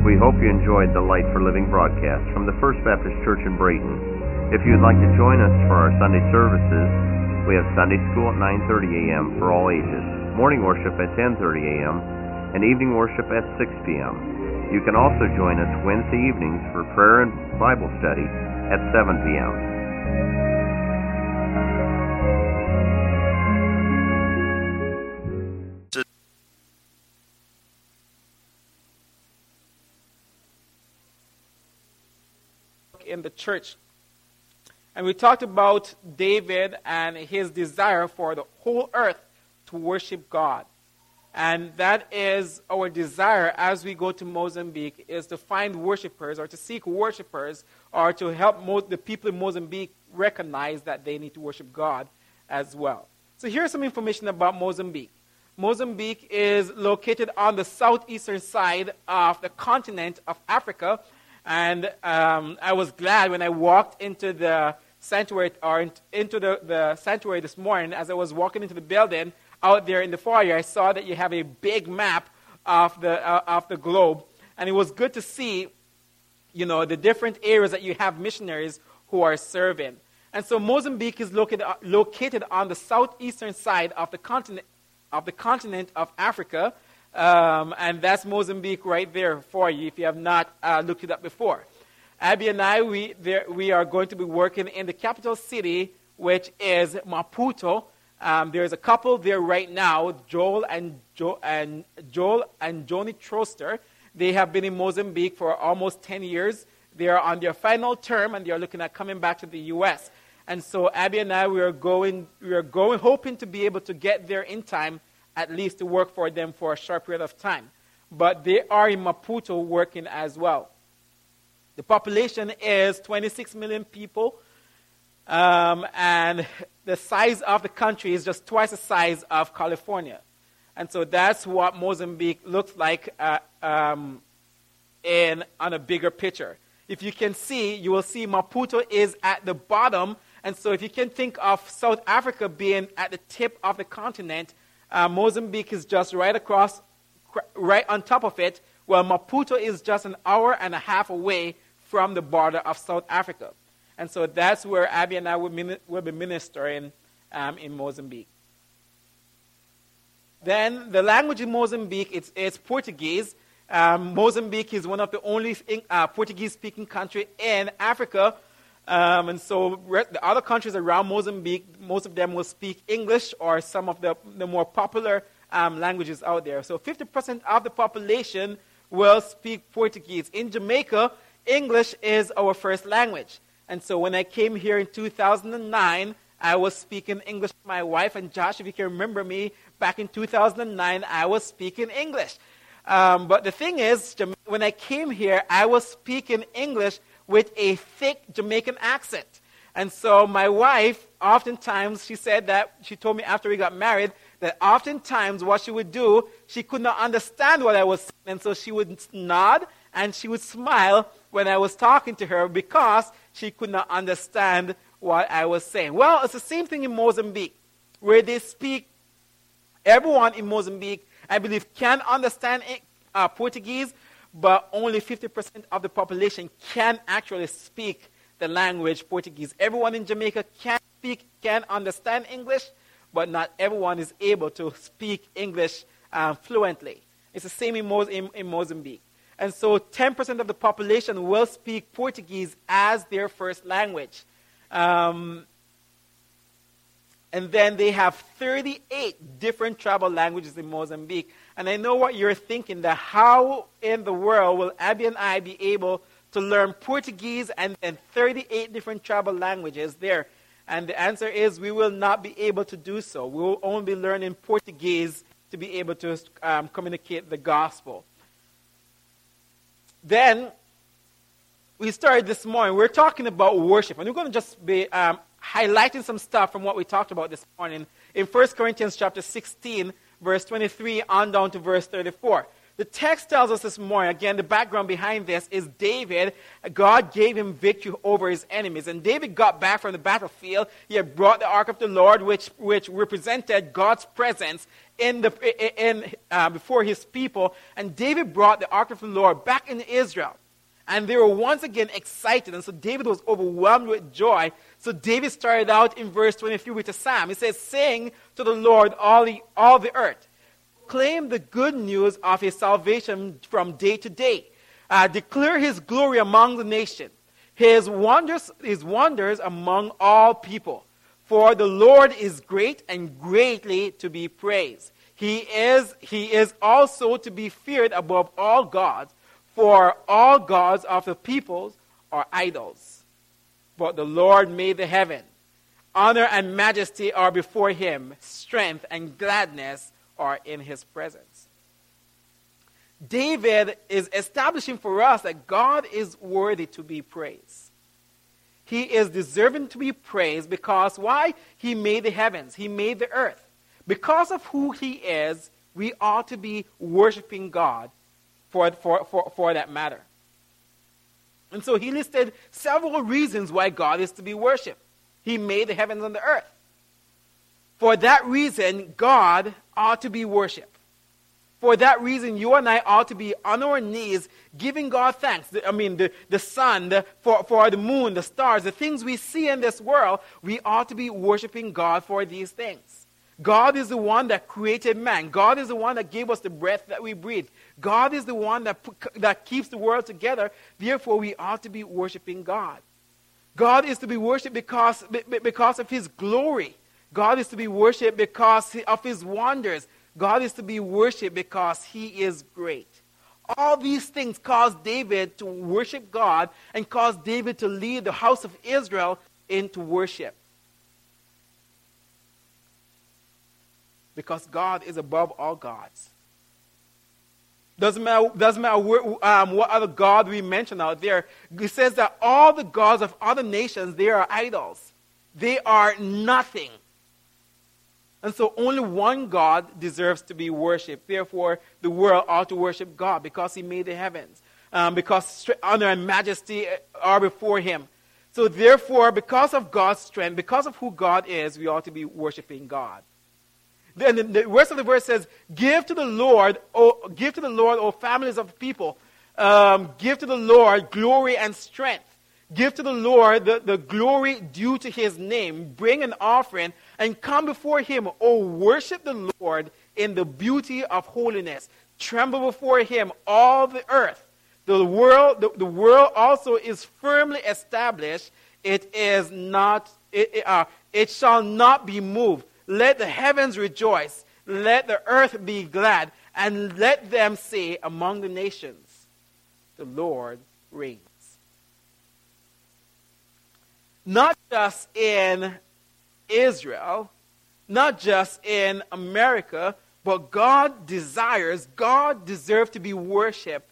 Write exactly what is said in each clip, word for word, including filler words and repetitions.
We hope you enjoyed the Light for Living broadcast from the First Baptist Church in Brayton. If you'd like to join us for our Sunday services, we have Sunday school at nine thirty a.m. for all ages, morning worship at ten thirty a.m., and evening worship at six p.m. You can also join us Wednesday evenings for prayer and Bible study at seven p.m. In the church. And we talked about David and his desire for the whole earth to worship God. And that is our desire as we go to Mozambique, is to find worshipers or to seek worshipers or to help Mo- the people in Mozambique recognize that they need to worship God as well. So here's some information about Mozambique. Mozambique is located on the southeastern side of the continent of Africa. And um, I was glad when I walked into the sanctuary or in, into the, the sanctuary this morning. As I was walking into the building, out there in the foyer, I saw that you have a big map of the uh, of the globe, and it was good to see, you know, the different areas that you have missionaries who are serving. And so Mozambique is located uh, located on the southeastern side of the continent of the continent of Africa. Um, and that's Mozambique right there for you if you have not uh, looked it up before. Abby and I, we, there, we are going to be working in the capital city, which is Maputo. Um, there's a couple there right now, Joel and, jo- and, Joel and Joni Troster. They have been in Mozambique for almost ten years. They are on their final term, and they are looking at coming back to the U S. And so Abby and I, we are going, we are going, hoping to be able to get there in time, at least to work for them for a short period of time. But they are in Maputo working as well. The population is twenty-six million people, um, and the size of the country is just twice the size of California. And so that's what Mozambique looks like uh, um, in on a bigger picture. If you can see, you will see Maputo is at the bottom. And so if you can think of South Africa being at the tip of the continent, Uh, Mozambique is just right across, right on top of it, while Maputo is just an hour and a half away from the border of South Africa. And so that's where Abby and I will, min- will be ministering um, in Mozambique. Then the language in Mozambique, it's, it's Portuguese. Um, Mozambique is one of the only uh, Portuguese-speaking countries in Africa. Um, and so re- the other countries around Mozambique, most of them will speak English or some of the, the more popular um, languages out there. So fifty percent of the population will speak Portuguese. In Jamaica, English is our first language. And so when I came here in two thousand nine, I was speaking English to my wife. And Josh, if you can remember me, back in two thousand nine, I was speaking English. Um, but the thing is, when I came here, I was speaking English with a thick Jamaican accent. And so my wife, oftentimes, she said that, she told me after we got married, that oftentimes what she would do, she could not understand what I was saying. And so she would nod and she would smile when I was talking to her because she could not understand what I was saying. Well, it's the same thing in Mozambique, where they speak, everyone in Mozambique, I believe, can understand uh, Portuguese, but only fifty percent of the population can actually speak the language Portuguese. Everyone in Jamaica can speak, can understand English, but not everyone is able to speak English uh, fluently. It's the same in, Mo- in, in Mozambique. And so ten percent of the population will speak Portuguese as their first language. Um, and then they have thirty-eight different tribal languages in Mozambique. And I know what you're thinking, that how in the world will Abby and I be able to learn Portuguese and, and thirty-eight different tribal languages there? And the answer is we will not be able to do so. We will only be learning Portuguese to be able to um, communicate the gospel. Then we started this morning. We're talking about worship. And we're going to just be um, highlighting some stuff from what we talked about this morning in First Corinthians chapter sixteen, verse twenty-three on down to verse thirty-four. The text tells us this morning, again, the background behind this is David. God gave him victory over his enemies. And David got back from the battlefield. He had brought the ark of the Lord, which, which represented God's presence in the in uh, before his people, and David brought the ark of the Lord back into Israel. And they were once again excited, and so David was overwhelmed with joy. So David started out in verse twenty-three with a psalm. He says, "Sing to the Lord, all the, all the earth. Claim the good news of his salvation from day to day. Uh, declare his glory among the nations, his wonders, his wonders among all people. For the Lord is great and greatly to be praised. He is, he is also to be feared above all gods. For all gods of the peoples are idols. But the Lord made the heaven. Honor and majesty are before him. Strength and gladness are in his presence." David is establishing for us that God is worthy to be praised. He is deserving to be praised because why? He made the heavens. He made the earth. Because of who he is, we ought to be worshiping God for, for, for, for that matter. And so he listed several reasons why God is to be worshipped. He made the heavens and the earth. For that reason, God ought to be worshipped. For that reason, you and I ought to be on our knees giving God thanks. I mean, the, the sun, the, for, for the moon, the stars, the things we see in this world, we ought to be worshiping God for these things. God is the one that created man. God is the one that gave us the breath that we breathe. God is the one that, that keeps the world together. Therefore, we ought to be worshiping God. God is to be worshipped because, because of his glory. God is to be worshipped because of his wonders. God is to be worshipped because he is great. All these things caused David to worship God and caused David to lead the house of Israel into worship. Because God is above all gods. Doesn't matter, doesn't matter where, um, what other God we mention out there. It says that all the gods of other nations, they are idols. They are nothing. And so only one God deserves to be worshipped. Therefore, the world ought to worship God because he made the heavens. Um, because honor and majesty are before him. So therefore, because of God's strength, because of who God is, we ought to be worshiping God. Then the, the rest of the verse says, "Give to the Lord, O give to the Lord, O families of people. Um, give to the Lord glory and strength. Give to the Lord the, the glory due to his name. Bring an offering and come before him. O worship the Lord in the beauty of holiness. Tremble before him, all the earth. The world, the, the world also is firmly established. It is not. It, it, uh, it shall not be moved. Let the heavens rejoice. Let the earth be glad. And let them say among the nations, the Lord reigns." Not just in Israel, not just in America, but God desires, God deserves to be worshipped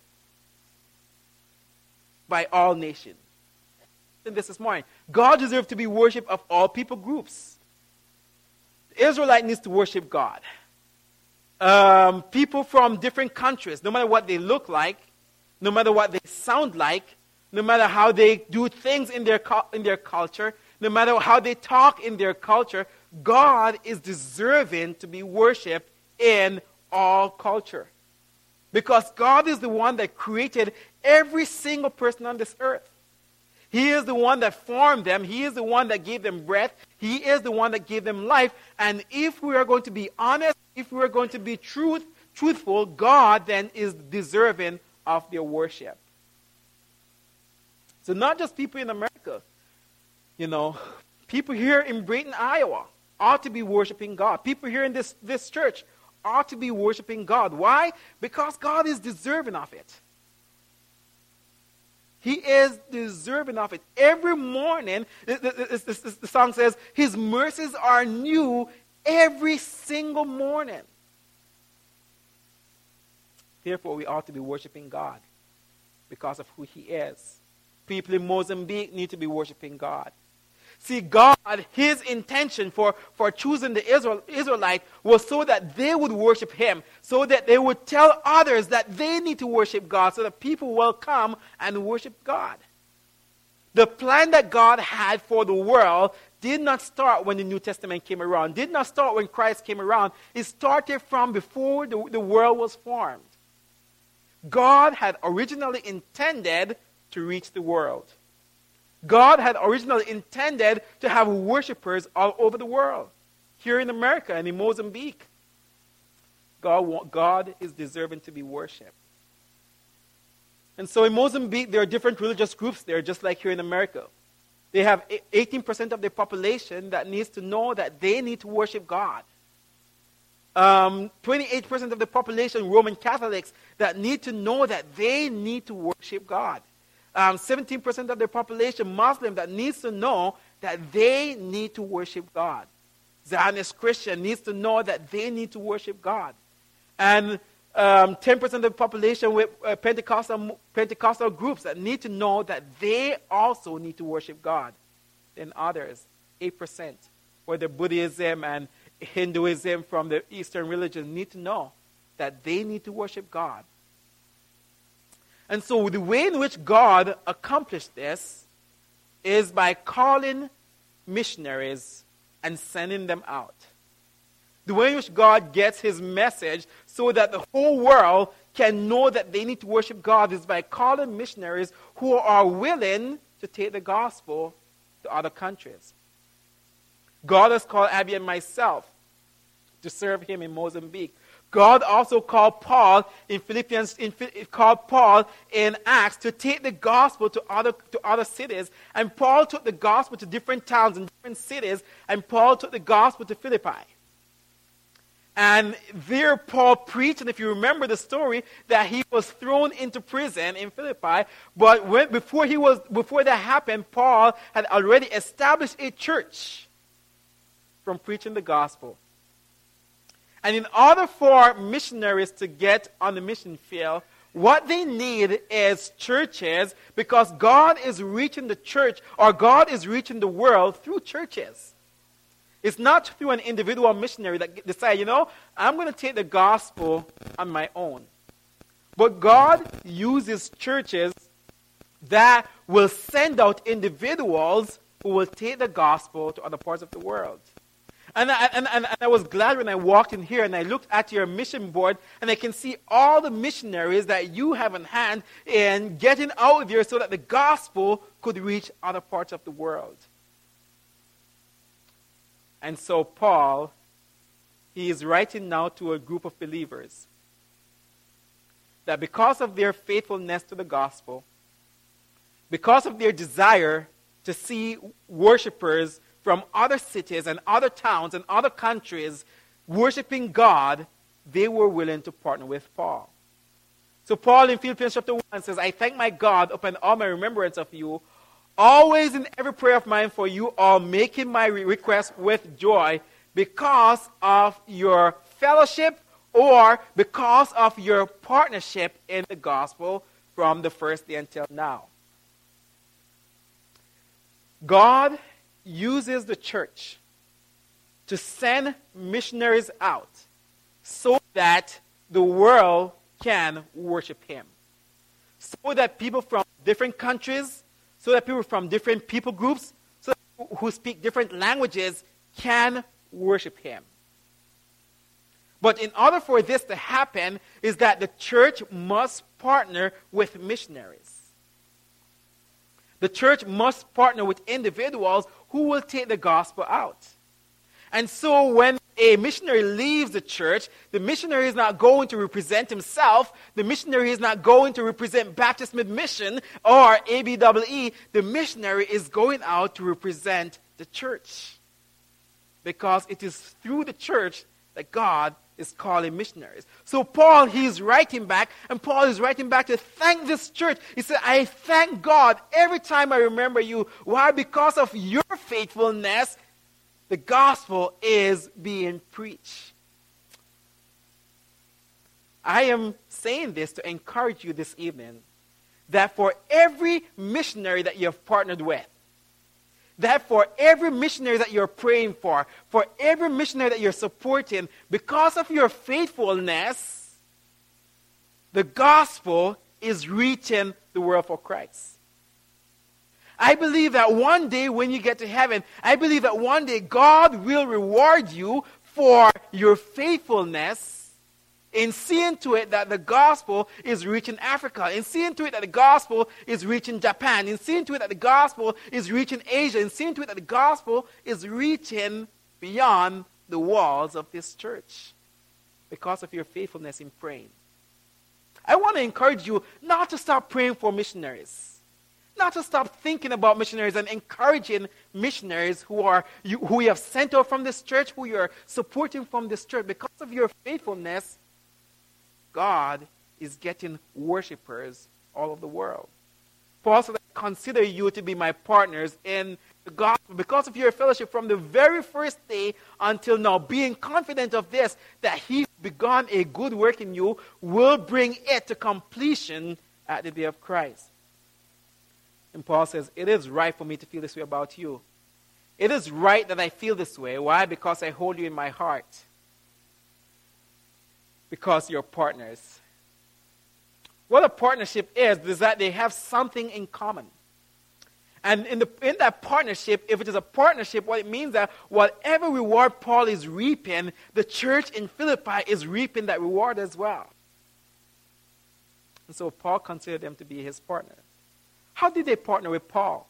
by all nations. And this this morning, God deserves to be worshipped of all people groups. The Israelite needs to worship God. Um, people from different countries, no matter what they look like, no matter what they sound like, no matter how they do things in their in their culture, no matter how they talk in their culture, God is deserving to be worshipped in all culture. Because God is the one that created every single person on this earth. He is the one that formed them. He is the one that gave them breath. He is the one that gave them life. And if we are going to be honest, if we are going to be truth, truthful, God then is deserving of their worship. So not just people in America, you know, people here in Brayton, Iowa ought to be worshiping God. People here in this, this church ought to be worshiping God. Why? Because God is deserving of it. He is deserving of it. Every morning, the, the, the, the song says, his mercies are new every single morning. Therefore, we ought to be worshiping God because of who he is. People in Mozambique need to be worshiping God. See, God, his intention for, for choosing the Israel, Israelite was so that they would worship him, so that they would tell others that they need to worship God, so that people will come and worship God. The plan that God had for the world did not start when the New Testament came around, did not start when Christ came around. It started from before the, the world was formed. God had originally intended to reach the world. God had originally intended to have worshipers all over the world. Here in America and in Mozambique, God, God is deserving to be worshipped. And so in Mozambique, there are different religious groups there, just like here in America. They have eighteen percent of their population that needs to know that they need to worship God. Um, twenty-eight percent of the population, Roman Catholics, that need to know that they need to worship God. Um, seventeen percent of the population, Muslim, that needs to know that they need to worship God. Zionist Christian needs to know that they need to worship God. And um, ten percent of the population with uh, Pentecostal, Pentecostal groups that need to know that they also need to worship God. Then others, eight percent, whether Buddhism and Hinduism from the Eastern religion, need to know that they need to worship God. And so the way in which God accomplished this is by calling missionaries and sending them out. The way in which God gets his message so that the whole world can know that they need to worship God is by calling missionaries who are willing to take the gospel to other countries. God has called Abby and myself to serve him in Mozambique. God also called Paul in Philippians, in, called Paul in Acts to take the gospel to other, to other cities. And Paul took the gospel to different towns and different cities. And Paul took the gospel to Philippi. And there Paul preached, and if you remember the story, that he was thrown into prison in Philippi. But when, before, he was, before that happened, Paul had already established a church from preaching the gospel. And in order for missionaries to get on the mission field, what they need is churches, because God is reaching the church, or God is reaching the world through churches. It's not through an individual missionary that decides, you know, I'm going to take the gospel on my own. But God uses churches that will send out individuals who will take the gospel to other parts of the world. And I, and, and, and I was glad when I walked in here and I looked at your mission board and I can see all the missionaries that you have in hand in getting out there so that the gospel could reach other parts of the world. And so Paul, he is writing now to a group of believers that because of their faithfulness to the gospel, because of their desire to see worshipers from other cities and other towns and other countries worshiping God, they were willing to partner with Paul. So Paul in Philippians chapter one says, I thank my God upon all my remembrance of you, always in every prayer of mine for you all, making my request with joy because of your fellowship or because of your partnership in the gospel from the first day until now. God uses the church to send missionaries out so that the world can worship him. So that people from different countries, so that people from different people groups, so that people who speak different languages can worship him. But in order for this to happen is that the church must partner with missionaries. The church must partner with individuals who will take the gospel out. And so when a missionary leaves the church, the missionary is not going to represent himself. The missionary is not going to represent Baptist Mid-Mission or A B E E. The missionary is going out to represent the church. Because it is through the church that God is calling missionaries. So Paul, he's writing back, and Paul is writing back to thank this church. He said, I thank God every time I remember you. Why? Because of your faithfulness, the gospel is being preached. I am saying this to encourage you this evening, that for every missionary that you have partnered with, that for every missionary that you're praying for, for every missionary that you're supporting, because of your faithfulness, the gospel is reaching the world for Christ. I believe that one day when you get to heaven, I believe that one day God will reward you for your faithfulness in seeing to it that the gospel is reaching Africa, in seeing to it that the gospel is reaching Japan, in seeing to it that the gospel is reaching Asia, in seeing to it that the gospel is reaching beyond the walls of this church because of your faithfulness in praying. I want to encourage you not to stop praying for missionaries, not to stop thinking about missionaries and encouraging missionaries who are you, who you have sent out from this church, who you are supporting from this church. Because of your faithfulness, God is getting worshipers all over the world. Paul said, I consider you to be my partners in the gospel because of your fellowship from the very first day until now, being confident of this, that he begun a good work in you will bring it to completion at the day of Christ. And Paul says, it is right for me to feel this way about you. It is right that I feel this way. Why? Because I hold you in my heart. Because you're partners. What a partnership is, is that they have something in common. And in, the, in that partnership, if it is a partnership, what it means that whatever reward Paul is reaping, the church in Philippi is reaping that reward as well. And so Paul considered them to be his partner. How did they partner with Paul?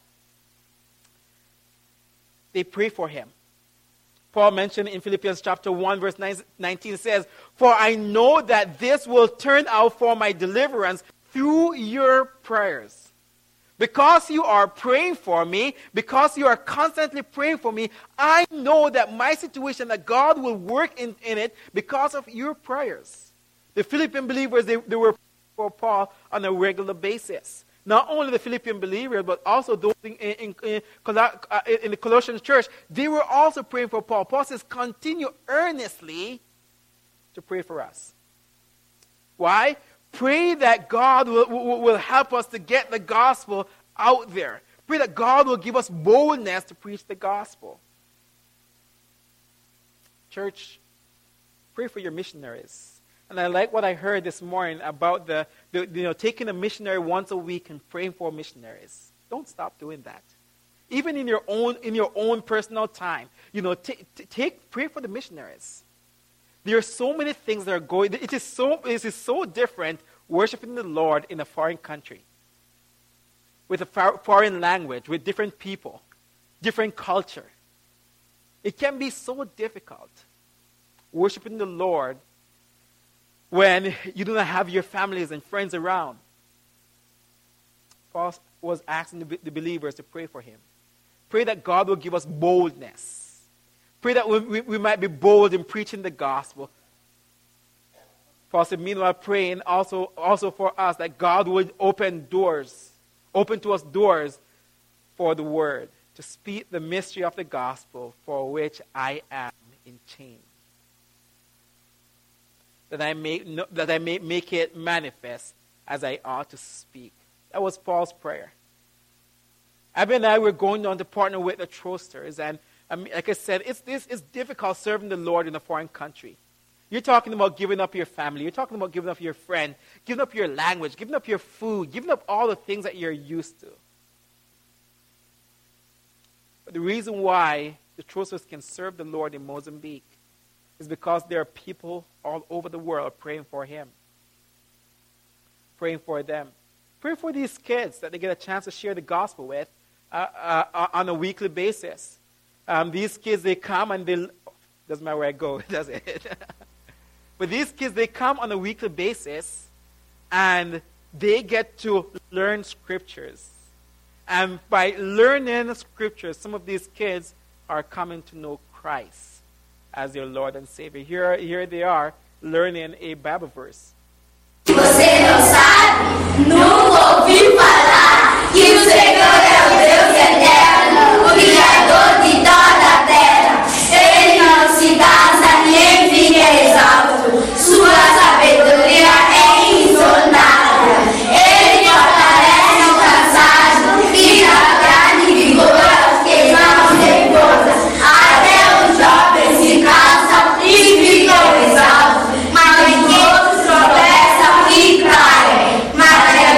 They prayed for him. Paul mentioned in Philippians chapter one, verse nineteen says, for I know that this will turn out for my deliverance through your prayers. Because you are praying for me, because you are constantly praying for me, I know that my situation, that God will work in, in it because of your prayers. The Philippian believers, they, they were praying for Paul on a regular basis. Not only the Philippian believers, but also those in, in, in, in the Colossian church, they were also praying for Paul. Paul says, continue earnestly to pray for us. Why? Pray that God will, will, will help us to get the gospel out there. Pray that God will give us boldness to preach the gospel. Church, pray for your missionaries. And I like what I heard this morning about the, the you know, taking a missionary once a week and praying for missionaries. Don't stop doing that. Even in your own in your own personal time, you know, t- t- take pray for the missionaries. There are so many things that are going. It is so it is so different worshiping the Lord in a foreign country, with a far, foreign language, with different people, different culture. It can be so difficult worshiping the Lord when you do not have your families and friends around. Paul was asking the, the believers to pray for him. Pray that God will give us boldness. Pray that we, we, we might be bold in preaching the gospel. Paul said, meanwhile, praying also, also for us that God would open doors, open to us doors for the word, to speak the mystery of the gospel for which I am in chains. That I may that I may make it manifest as I ought to speak. That was Paul's prayer. Abby and I were going down to partner with the Trosters, and um, like I said, it's this it's difficult serving the Lord in a foreign country. You're talking about giving up your family. You're talking about giving up your friend, giving up your language, giving up your food, giving up all the things that you're used to. But the reason why the Trosters can serve the Lord in Mozambique is because there are people all over the world praying for him, praying for them. Pray for these kids that they get a chance to share the gospel with uh, uh, on a weekly basis. Um, these kids, they come and they, doesn't matter where I go, does it? But these kids, they come on a weekly basis and they get to learn scriptures. And by learning scriptures, some of these kids are coming to know Christ as their Lord and Savior. Here, here they are learning a Bible verse. Você não sabe, nunca ouviu falar que o Senhor é o Deus eterno, o Criador de toda a terra. Ele não se cansa nem fica exausto. Sua sabedoria é insondável. Ele fortalece o cansado e dá carne e vigor aos que não têm força. Até os jovens se cansam e ficam exaustos, mas todos tropeçam e caem. Mas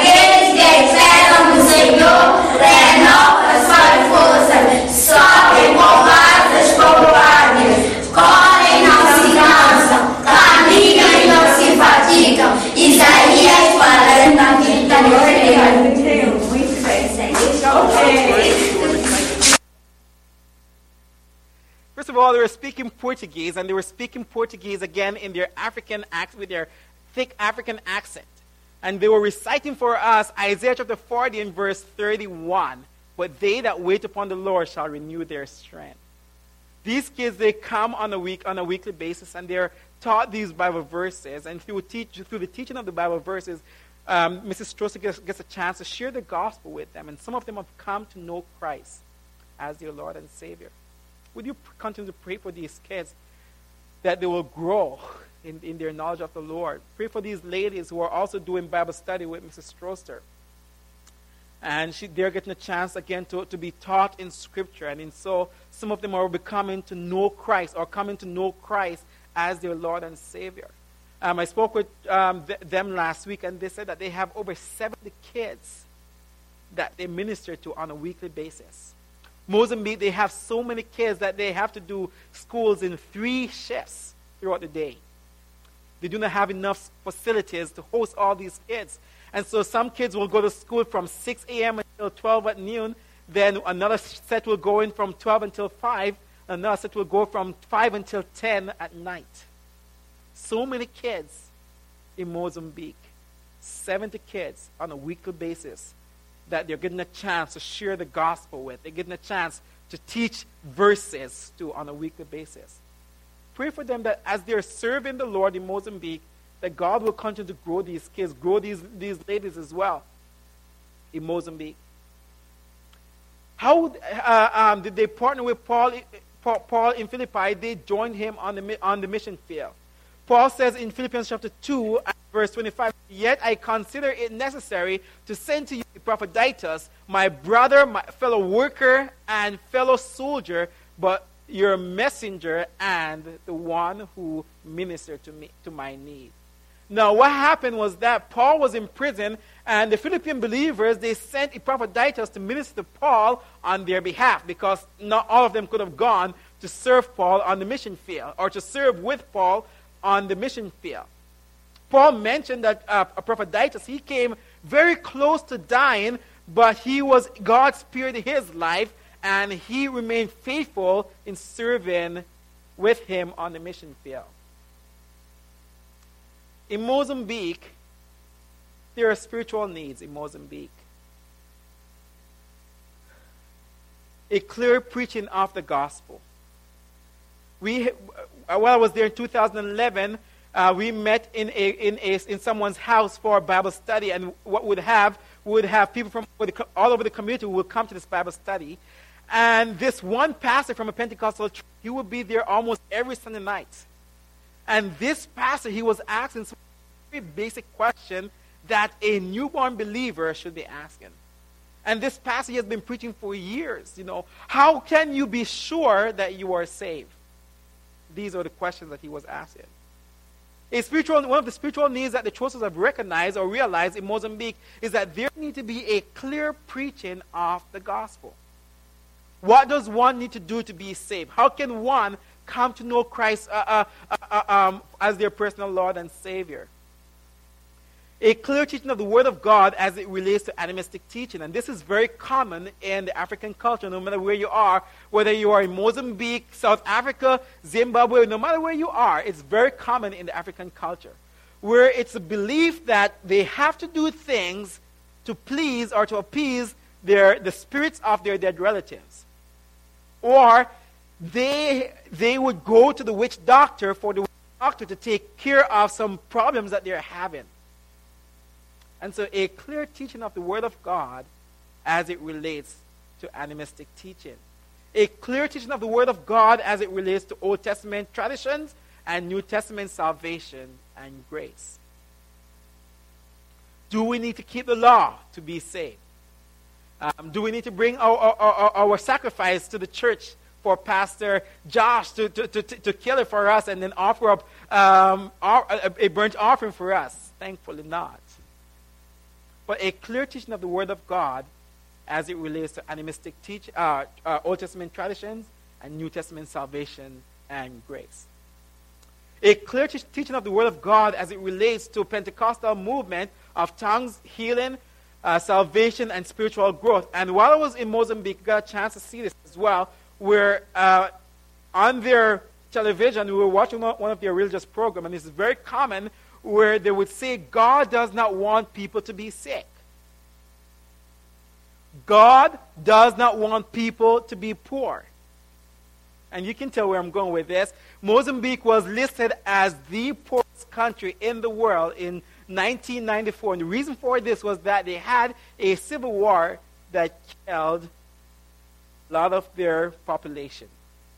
were speaking Portuguese, and they were speaking Portuguese again in their African accent, with their thick African accent. And they were reciting for us Isaiah chapter forty and verse thirty-one. But they that wait upon the Lord shall renew their strength. These kids, they come on a week on a weekly basis, and they're taught these Bible verses. And through, teach, through the teaching of the Bible verses, um, Missus Stroster gets, gets a chance to share the gospel with them. And some of them have come to know Christ as their Lord and Savior. Would you continue to pray for these kids that they will grow in, in their knowledge of the Lord? Pray for these ladies who are also doing Bible study with Missus Stroster. And she, they're getting a chance again to, to be taught in Scripture. And in so, some of them are becoming to know Christ, or coming to know Christ as their Lord and Savior. Um, I spoke with um, th- them last week, and they said that they have over seventy kids that they minister to on a weekly basis. Mozambique, they have so many kids that they have to do schools in three shifts throughout the day. They do not have enough facilities to host all these kids. And so some kids will go to school from six a.m. until twelve at noon. Then another set will go in from twelve until five. Another set will go from five until ten at night. So many kids in Mozambique. seventy kids on a weekly basis that they're getting a chance to share the gospel with. They're getting a chance to teach verses to on a weekly basis. Pray for them that as they're serving the Lord in Mozambique, that God will continue to grow these kids, grow these, these ladies as well in Mozambique. How uh, um, did they partner with Paul, Paul, Paul in Philippi? They joined him on the, on the mission field. Paul says in Philippians chapter two, verse twenty-five, "Yet I consider it necessary to send to you Epaphroditus, my brother, my fellow worker, and fellow soldier, but your messenger and the one who ministered to me, to my need." Now, what happened was that Paul was in prison, and the Philippian believers, they sent Epaphroditus to minister to Paul on their behalf, because not all of them could have gone to serve Paul on the mission field, or to serve with Paul on the mission field. Paul mentioned that uh, Epaphroditus, he came very close to dying, but he was, God spared his life, and he remained faithful in serving with him on the mission field. In Mozambique, there are spiritual needs in Mozambique. A clear preaching of the gospel. We, while I was there in two thousand eleven, uh, we met in a, in a in someone's house for a Bible study, and what would have would have people from all over the community who would come to this Bible study. And this one pastor from a Pentecostal church, he would be there almost every Sunday night. And this pastor, he was asking some very basic question that a newborn believer should be asking. And this pastor, he has been preaching for years. You know, how can you be sure that you are saved? These are the questions that he was asking. A spiritual, one of the spiritual needs that the churches have recognized or realized in Mozambique is that there needs to be a clear preaching of the gospel. What does one need to do to be saved? How can one come to know Christ uh, uh, uh, um, as their personal Lord and Savior? A clear teaching of the Word of God as it relates to animistic teaching. And this is very common in the African culture, no matter where you are, whether you are in Mozambique, South Africa, Zimbabwe, no matter where you are, it's very common in the African culture, where it's a belief that they have to do things to please or to appease their, the spirits of their dead relatives. Or they, they would go to the witch doctor for the witch doctor to take care of some problems that they're having. And so a clear teaching of the Word of God as it relates to animistic teaching. A clear teaching of the Word of God as it relates to Old Testament traditions and New Testament salvation and grace. Do we need to keep the law to be saved? Um, do we need to bring our, our, our, our sacrifice to the church for Pastor Josh to, to, to, to kill it for us and then offer up um, our, a, a burnt offering for us? Thankfully not. But a clear teaching of the Word of God as it relates to animistic teach, uh, uh, Old Testament traditions and New Testament salvation and grace. A clear te- teaching of the Word of God as it relates to Pentecostal movement of tongues, healing, uh, salvation, and spiritual growth. And while I was in Mozambique, I got a chance to see this as well, where uh, on their television, we were watching one of their religious programs, and this is very common, where they would say, God does not want people to be sick. God does not want people to be poor. And you can tell where I'm going with this. Mozambique was listed as the poorest country in the world in nineteen ninety-four. And the reason for this was that they had a civil war that killed a lot of their population.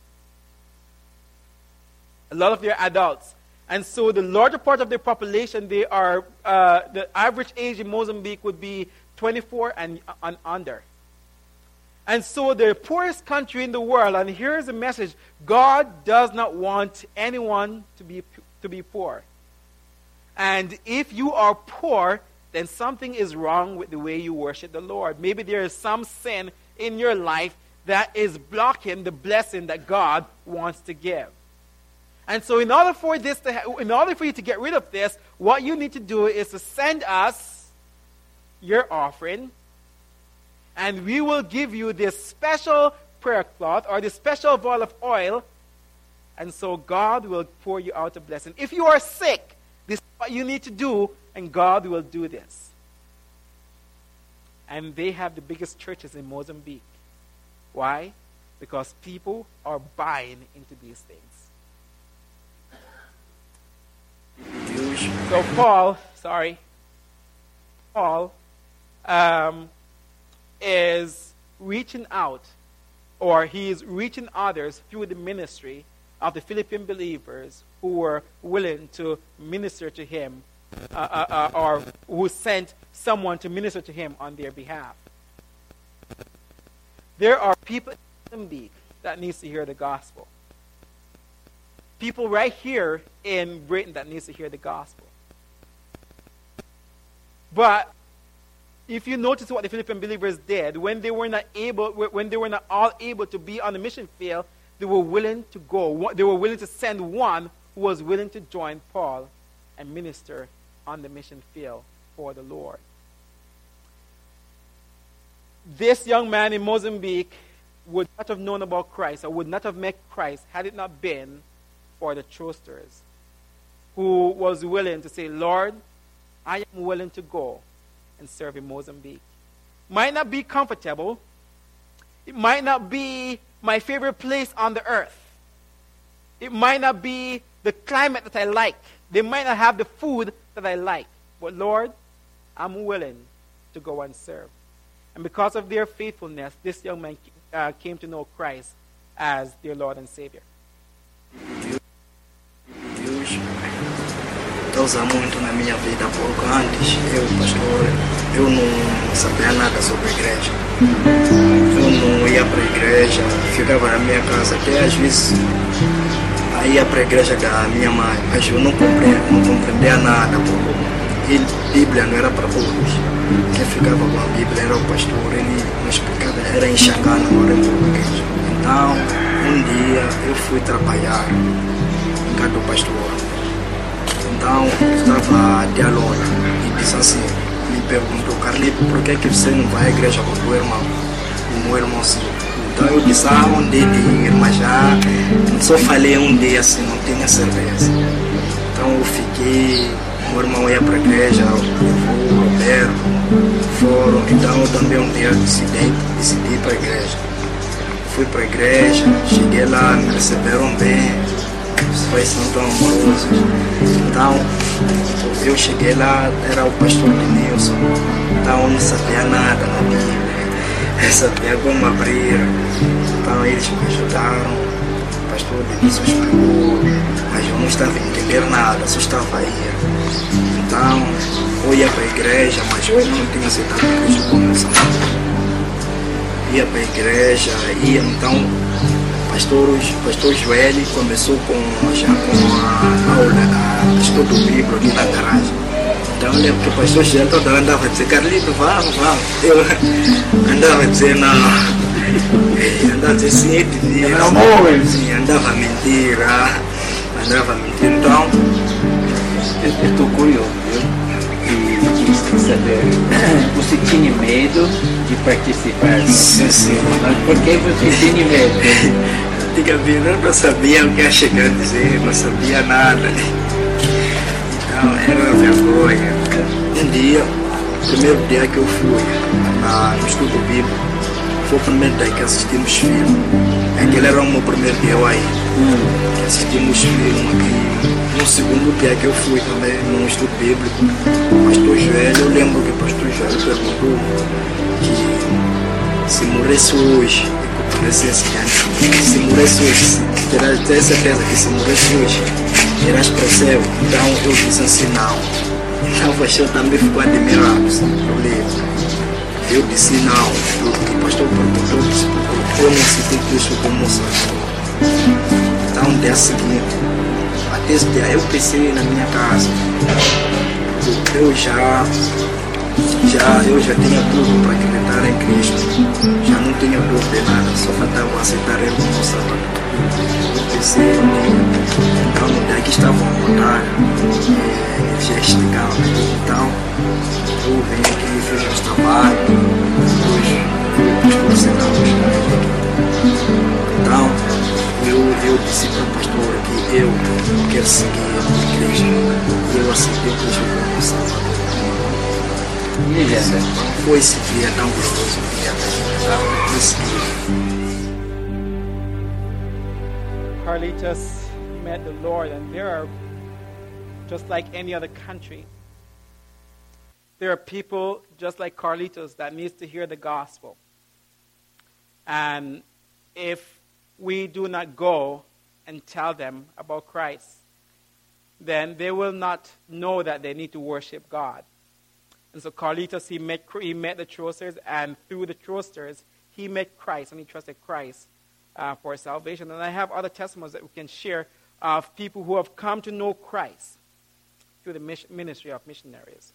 A lot of their adults. And so the larger part of their population, they are, uh, the average age in Mozambique would be twenty-four and, and under. And so the poorest country in the world, and here's the message, God does not want anyone to be, to be poor. And if you are poor, then something is wrong with the way you worship the Lord. Maybe there is some sin in your life that is blocking the blessing that God wants to give. And so in order for this to ha- in order for you to get rid of this, what you need to do is to send us your offering, and we will give you this special prayer cloth or this special vial of oil, and so God will pour you out a blessing. If you are sick, this is what you need to do, and God will do this. And they have the biggest churches in Mozambique. Why? Because people are buying into these things. So Paul, sorry, Paul um, is reaching out, or he is reaching others through the ministry of the Philippine believers who were willing to minister to him, uh, uh, uh, or who sent someone to minister to him on their behalf. There are people in Mozambique that needs to hear the gospel. People right here in Britain that needs to hear the gospel. But if you notice what the Philippine believers did, when they were not able, when they were not all able to be on the mission field, they were willing to go. They were willing to send one who was willing to join Paul and minister on the mission field for the Lord. This young man in Mozambique would not have known about Christ, or would not have met Christ, had it not been for the trusters who was willing to say, Lord, I am willing to go and serve in Mozambique. Might not be comfortable. It might not be my favorite place on the earth. It might not be the climate that I like. They might not have the food that I like. But Lord, I'm willing to go and serve. And because of their faithfulness, this young man uh, came to know Christ as their Lord and Savior. Deus usa muito na minha vida, porque antes eu, pastor, eu não sabia nada sobre a igreja. Eu não ia para a igreja, ficava na minha casa, até às vezes aí ia para a igreja da minha mãe, mas eu não compreendia, não compreendia nada, porque a Bíblia não era para todos. Quem ficava com a Bíblia era o pastor, ele não explicava, era em Xangana, não era em português. Então, um dia eu fui trabalhar em casa do pastor. Então, estava de alona e disse assim, me perguntou, Carlito, por que, que você não vai à igreja com o teu irmão? O meu irmão sim. Então eu disse, ah, onde de ir, mas já só falei um dia assim, não tinha certeza. Então eu fiquei, meu irmão ia para a igreja, o Roberto, foram, então eu também um dia decidi, decidi ir para a igreja. Fui para a igreja, cheguei lá, me receberam bem, os pais são tão amorosos. Então eu cheguei lá, era o pastor Denilson, então eu não sabia nada na Bíblia. Eu sabia como abrir, então eles me ajudaram, o pastor Denilson explicou, mas eu não estava a entender nada, só estava a ir. Então, eu ia para a igreja, mas eu não tinha aceitado a igreja como São Paulo. Ia para a igreja, ia, então, o pastor, pastor Joel começou com, já com a aula, a estudo bíblico aqui na garagem. Então eu lembro que o pastor Joel toda hora andava a dizer, Carlito, vamos, vamos. Eu andava a dizer, não. Andava a dizer, sim, ele dizia. Sim, andava a mentir, andava a mentir. Então, eu estou curioso, viu? E quis saber, você tinha medo de participar? Sim, sim. Mas por que você tinha medo? antigamente eu não sabia o que ia chegar a dizer, não sabia nada. Então era vergonha. Um dia, o primeiro dia que eu fui na, no estudo bíblico, foi o primeiro dia que assistimos filme. Aquele era o meu primeiro dia aí. Que assistimos filme aqui. No segundo dia que eu fui também num estudo bíblico, o pastor Joel, eu lembro que o pastor Joel perguntou que se morresse hoje, que parecesse que se morresse hoje, terás ter certeza que se morresse hoje, irás para o céu. Então eu disse assim, não. Então o pastor também ficou admirado, sem problema. Eu disse não, o pastor perguntou, eu não citei Cristo como Salvador. Então, no dia seguinte, até esse dia, eu pensei na minha casa, eu já, já, eu já tinha tudo para acreditar em Cristo, já não tinha dúvida de nada, só faltava aceitar Ele como Salvador. Eu pensei, então, no dia que estavam a montar, é, já esticavam, então, eu vim aqui, fiz os trabalhos, depois o pastor sentamos com ele aqui. Então, eu, eu disse para o pastor que eu quero seguir a igreja e eu aceitei Cristo como Salvador. E foi esse dia tão gostoso, o dia da esse dia. Carlitos met the Lord, and there are, just like any other country, there are people just like Carlitos that needs to hear the gospel. And if we do not go and tell them about Christ, then they will not know that they need to worship God. And so Carlitos, he met, he met the Trosters, and through the Trosters, he met Christ, and he trusted Christ uh, for salvation. And I have other testimonies that we can share of people who have come to know Christ through the mission, ministry of missionaries.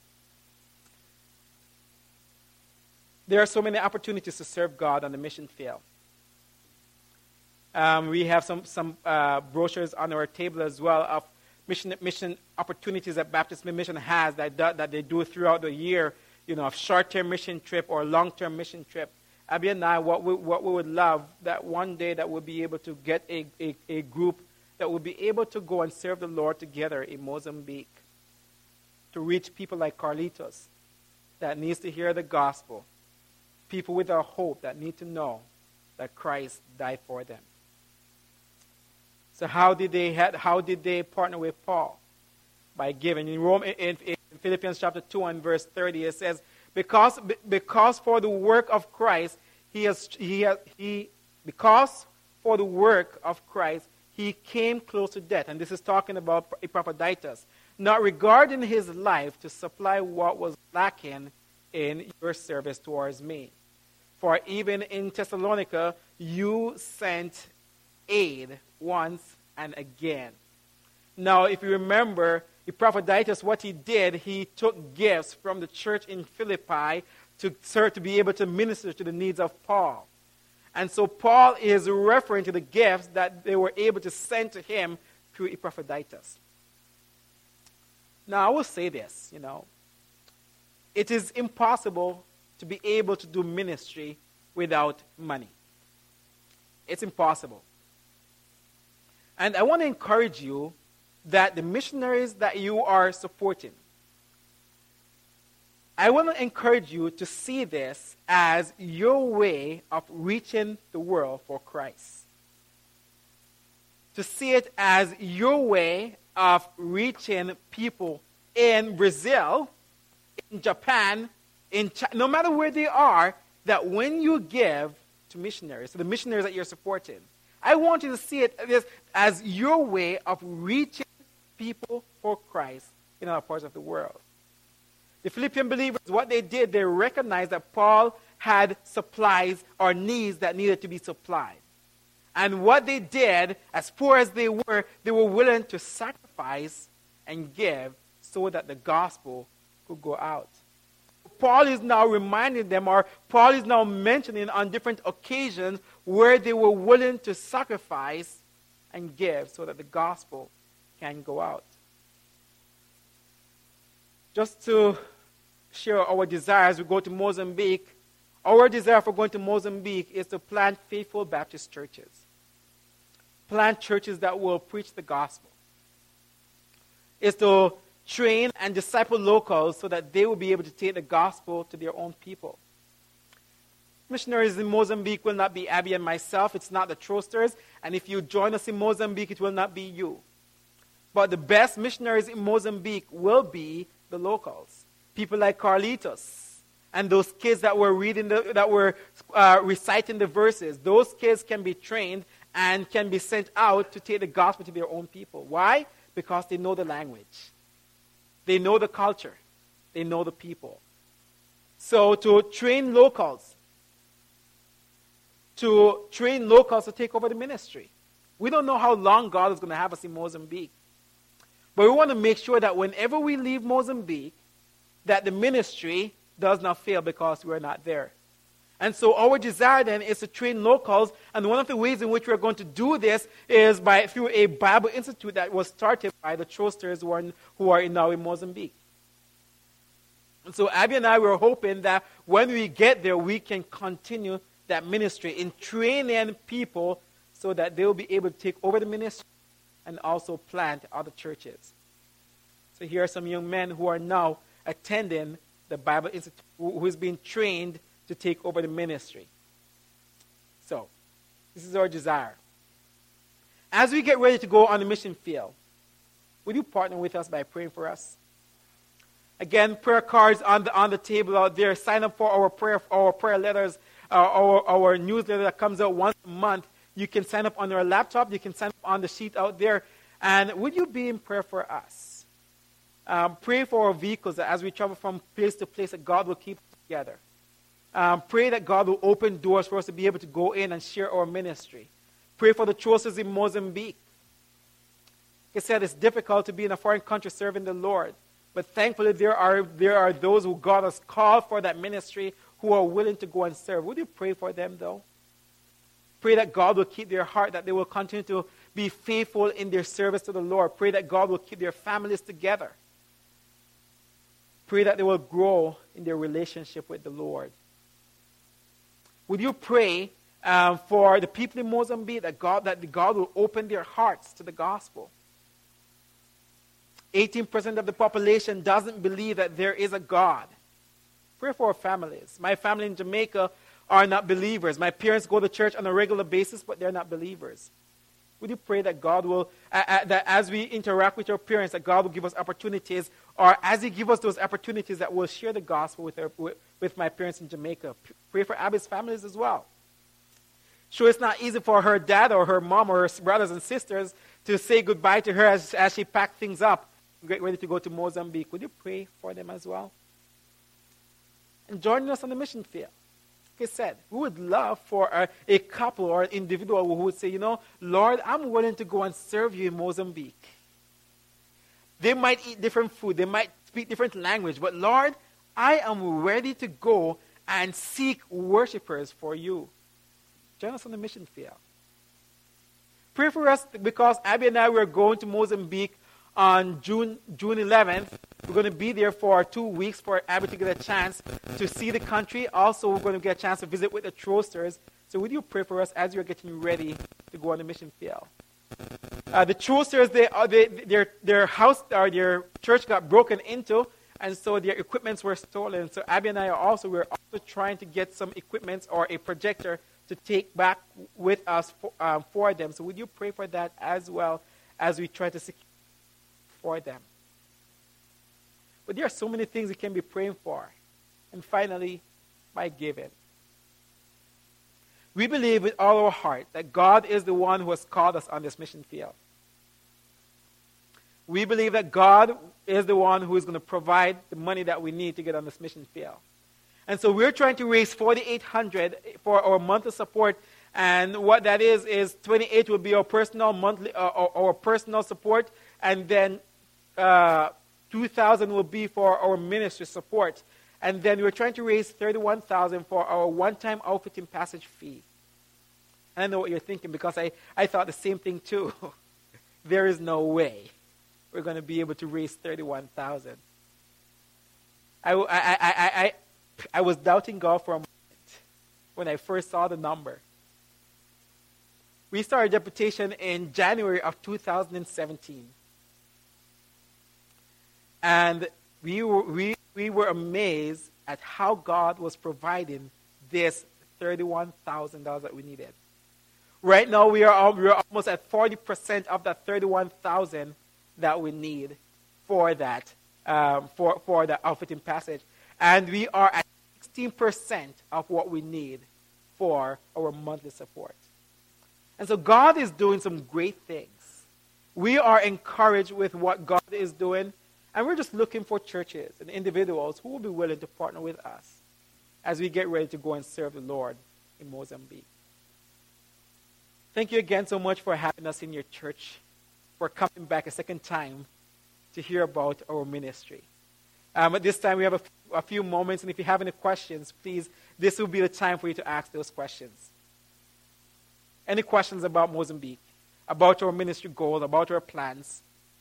There are so many opportunities to serve God on the mission field. Um, we have some, some uh, brochures on our table as well of mission, mission opportunities that Baptist Mission has that, that they do throughout the year, you know, of short-term mission trip or long-term mission trip. Abby and I, what we, what we would love, that one day that we'll be able to get a, a, a group that will be able to go and serve the Lord together in Mozambique, to reach people like Carlitos that needs to hear the gospel, people with a hope that need to know that Christ died for them. So how did they had, how did they partner with Paul? By giving. In Rome, in, in Philippians chapter two and verse thirty, it says, "Because because for the work of Christ he has he has, he because for the work of Christ he came close to death." And this is talking about Epaphroditus, not regarding his life to supply what was lacking in your service towards me. For even in Thessalonica you sent aid once and again. Now, if you remember, Epaphroditus, what he did, he took gifts from the church in Philippi to serve, to be able to minister to the needs of Paul. And so Paul is referring to the gifts that they were able to send to him through Epaphroditus. Now, I will say this, you know, it is impossible to be able to do ministry without money. It's impossible. And I want to encourage you that the missionaries that you are supporting, I want to encourage you to see this as your way of reaching the world for Christ. To see it as your way of reaching people in Brazil, in Japan, in China, no matter where they are, that when you give to missionaries, to the missionaries that you're supporting, I want you to see it as, as your way of reaching people for Christ in other parts of the world. The Philippian believers, what they did, they recognized that Paul had supplies or needs that needed to be supplied. And what they did, as poor as they were, they were willing to sacrifice and give so that the gospel could go out. Paul is now reminding them, or Paul is now mentioning on different occasions where they were willing to sacrifice and give so that the gospel can go out. Just to share our desire as we go to Mozambique, our desire for going to Mozambique is to plant faithful Baptist churches. plant churches that will preach the gospel. It's to train and disciple locals so that they will be able to take the gospel to their own people. Missionaries in Mozambique will not be Abby and myself. It's not the Trosters. And if you join us in Mozambique, it will not be you. But the best missionaries in Mozambique will be the locals. People like Carlitos and those kids that were reading, the, that were uh, reciting the verses. Those kids can be trained and can be sent out to take the gospel to their own people. Why? Because they know the language. They know the culture. They know the people. So to train locals, to train locals to take over the ministry. We don't know how long God is going to have us in Mozambique. But we want to make sure that whenever we leave Mozambique, that the ministry does not fail because we're not there. And so our desire then is to train locals, and one of the ways in which we're going to do this is by through a Bible Institute that was started by the Trosters who are, in, who are in now in Mozambique. And so Abby and I were hoping that when we get there, we can continue that ministry in training people so that they will be able to take over the ministry and also plant other churches. So here are some young men who are now attending the Bible Institute, who, who is being trained to take over the ministry. So, this is our desire. As we get ready to go on the mission field, will you partner with us by praying for us? Again, prayer cards on the on the table out there. Sign up for our prayer our prayer letters, uh, our our newsletter that comes out once a month. You can sign up on your laptop. You can sign up on the sheet out there. And would you be in prayer for us? Um, pray for our vehicles that as we travel from place to place, that God will keep us together. Um, pray that God will open doors for us to be able to go in and share our ministry. Pray for the Trosters in Mozambique. Like I said, it's difficult to be in a foreign country serving the Lord. But thankfully, there are, there are those who God has called for that ministry who are willing to go and serve. Would you pray for them, though? Pray that God will keep their heart, that they will continue to be faithful in their service to the Lord. Pray that God will keep their families together. Pray that they will grow in their relationship with the Lord. Would you pray um, for the people in Mozambique that God, that God will open their hearts to the gospel? eighteen percent of the population doesn't believe that there is a God. Pray for our families. My family in Jamaica are not believers. My parents go to church on a regular basis, but they're not believers. Would you pray that God will, uh, uh, that as we interact with our parents, that God will give us opportunities, or as He gives us those opportunities, that we'll share the gospel with, our, with, with my parents in Jamaica. P- pray for Abby's families as well. Sure, it's not easy for her dad or her mom or her brothers and sisters to say goodbye to her as, as she packs things up and get ready to go to Mozambique. Would you pray for them as well? And join us on the mission field. Like I said, we would love for a, a couple or an individual who would say, you know, Lord, I'm willing to go and serve you in Mozambique. They might eat different food. They might speak different language. But Lord, I am ready to go and seek worshipers for you. Join us on the mission field. Pray for us because Abby and I were going to Mozambique on June June eleventh. We're going to be there for two weeks for Abby to get a chance to see the country. Also, we're going to get a chance to visit with the Trosters. So would you pray for us as you're getting ready to go on the mission field? Uh, the Trosters, they, uh, they, their, their house or their church got broken into, and so their equipments were stolen. So Abby and I are also, we're also trying to get some equipment or a projector to take back with us for, um, for them. So would you pray for that as well as we try to secure for them? But there are so many things we can be praying for. And finally, by giving. We believe with all our heart that God is the one who has called us on this mission field. We believe that God is the one who is going to provide the money that we need to get on this mission field. And so we're trying to raise forty-eight hundred dollars for our monthly support. And what that is, is twenty-eight will be our personal monthly, uh, our, our personal support. And then uh, two thousand will be for our ministry support. And then we're trying to raise thirty-one thousand for our one-time outfitting passage fee. And I know what you're thinking because I, I thought the same thing too. There is no way we're going to be able to raise thirty-one thousand. I, I, I, I, I, I was doubting God for a moment when I first saw the number. we started deputation in January of two thousand seventeen. And we were, we, we were amazed at how God was providing this thirty-one thousand dollars that we needed. Right now, we are, we are almost at forty percent of that thirty-one thousand dollars that we need for that, um, for, for the outfitting passage. And we are at sixteen percent of what we need for our monthly support. And so God is doing some great things. We are encouraged with what God is doing, and we're just looking for churches and individuals who will be willing to partner with us as we get ready to go and serve the Lord in Mozambique. Thank you again so much for having us in your church, for coming back a second time to hear about our ministry. Um, at this time, we have a, f- a few moments, and if you have any questions, please, this will be the time for you to ask those questions. Any questions about Mozambique, about our ministry goals, about our plans?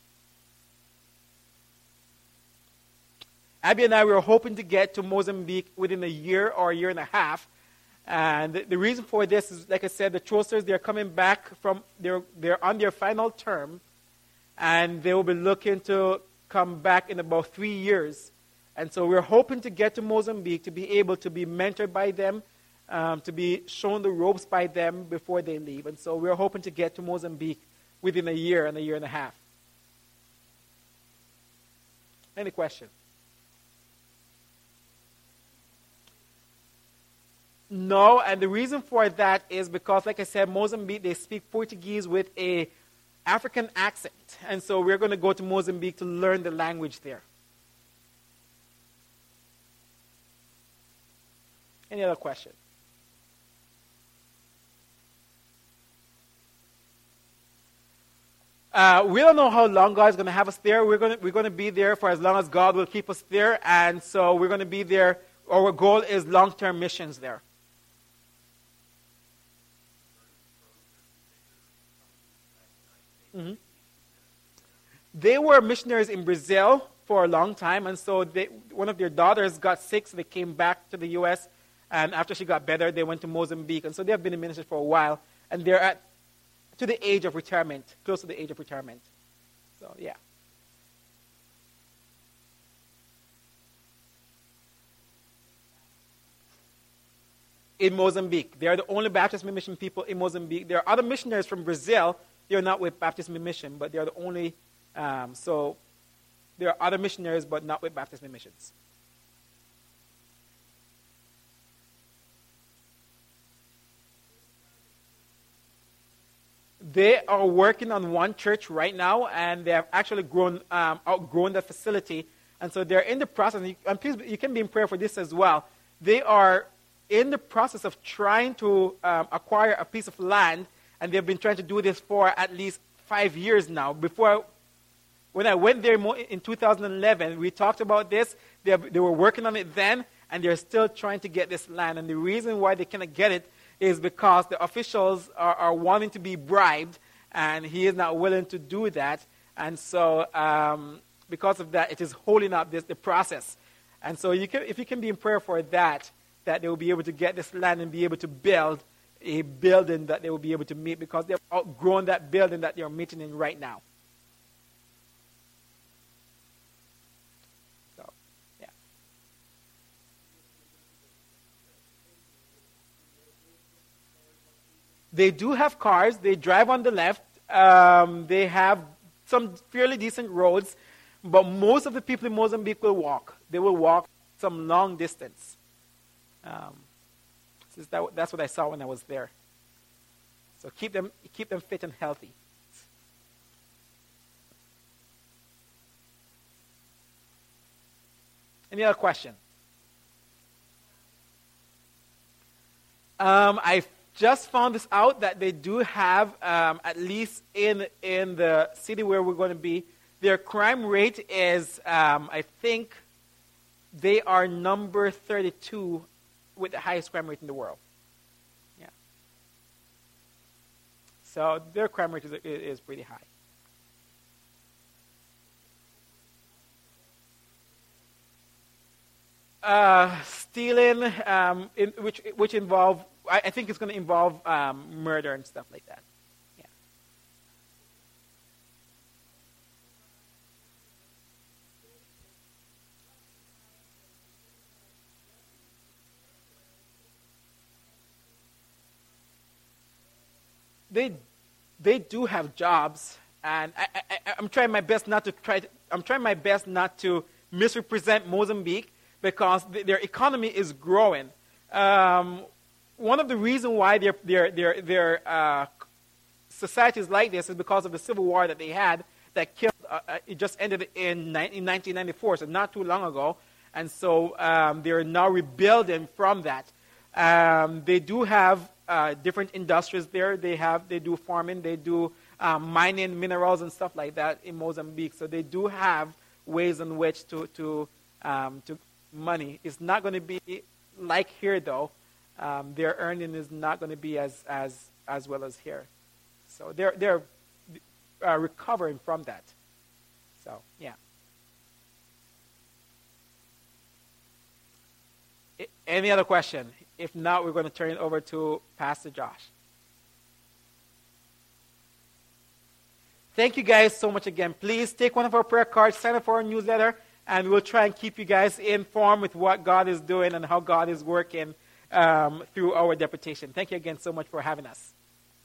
Abby and I were hoping to get to Mozambique within a year or a year and a half. And the, the reason for this is, like I said, the Chosters, they're coming back from, they're, they're on their final term, and they will be looking to come back in about three years. And so we're hoping to get to Mozambique to be able to be mentored by them, um, to be shown the ropes by them before they leave. And so we're hoping to get to Mozambique within a year and a year and a half. Any question? No, and the reason for that is because, like I said, Mozambique, they speak Portuguese with a African accent. And so we're going to go to Mozambique to learn the language there. Any other question? Uh, we don't know how long God is going to have us there. We're going to, we're going to be there for as long as God will keep us there. And so we're going to be there. Our goal is long-term missions there. Mm-hmm. They were missionaries in Brazil for a long time, and so they, one of their daughters got sick, so they came back to the U S, and after she got better, they went to Mozambique, and so they have been in ministry for a while, and they're at to the age of retirement, close to the age of retirement. So, yeah. In Mozambique. They are the only Baptist mission people in Mozambique. There are other missionaries from Brazil. They are not with Baptist Mission, but they are the only. Um, so there are other missionaries, but not with Baptist missions. They are working on one church right now, and they have actually grown, um, outgrown the facility. And so they're in the process, and please, you can be in prayer for this as well. They are in the process of trying to um, acquire a piece of land, and they've been trying to do this for at least five years now. Before, when I went there in two thousand eleven, we talked about this. They, have, they were working on it then, and they're still trying to get this land. And the reason why they cannot get it is because the officials are, are wanting to be bribed, and he is not willing to do that. And so um, because of that, it is holding up this, the process. And so you can, if you can be in prayer for that, that they will be able to get this land and be able to build a building that they will be able to meet, because they've outgrown that building that they're meeting in right now. So, yeah. They do have cars. They drive on the left. Um, they have some fairly decent roads, but most of the people in Mozambique will walk. They will walk some long distance. Um, that, that's what I saw when I was there. So keep them, keep them fit and healthy. Any other question? Um, I just found this out that they do have, um, at least in in the city where we're going to be, their crime rate is, um, I think, they are number thirty-two with the highest crime rate in the world. Yeah. So their crime rate is, is pretty high. Uh, stealing, um, in, which which involve, I, I think it's going to involve um, murder and stuff like that. they they do have jobs, and I, I, I'm trying my best not to try. To, I'm trying my best not to misrepresent Mozambique because th- their economy is growing. Um, one of the reasons why their their their their uh, society is like this is because of the civil war that they had that killed. Uh, uh, it just ended in, in nineteen ninety-four, so not too long ago, and so um, they're now rebuilding from that. Um, they do have uh, different industries there. They have they do farming, they do um, mining minerals and stuff like that in Mozambique. So they do have ways in which to to um, to money. It's not going to be like here though. Um, their earning is not going to be as as as well as here. So they're they're uh, recovering from that. So yeah. I, any other question? If not, we're going to turn it over to Pastor Josh. Thank you guys so much again. Please take one of our prayer cards, sign up for our newsletter, and we'll try and keep you guys informed with what God is doing and how God is working um, through our deputation. Thank you again so much for having us.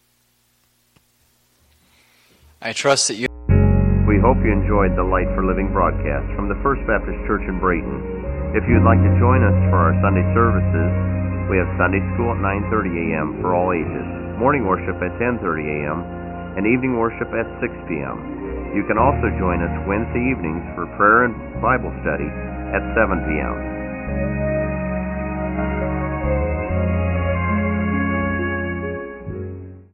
I trust that you... We hope you enjoyed the Light for Living broadcast from the First Baptist Church in Brayton. If you'd like to join us for our Sunday services, we have Sunday school at nine thirty a.m. for all ages, morning worship at ten thirty a.m., and evening worship at six p.m. You can also join us Wednesday evenings for prayer and Bible study at seven p.m.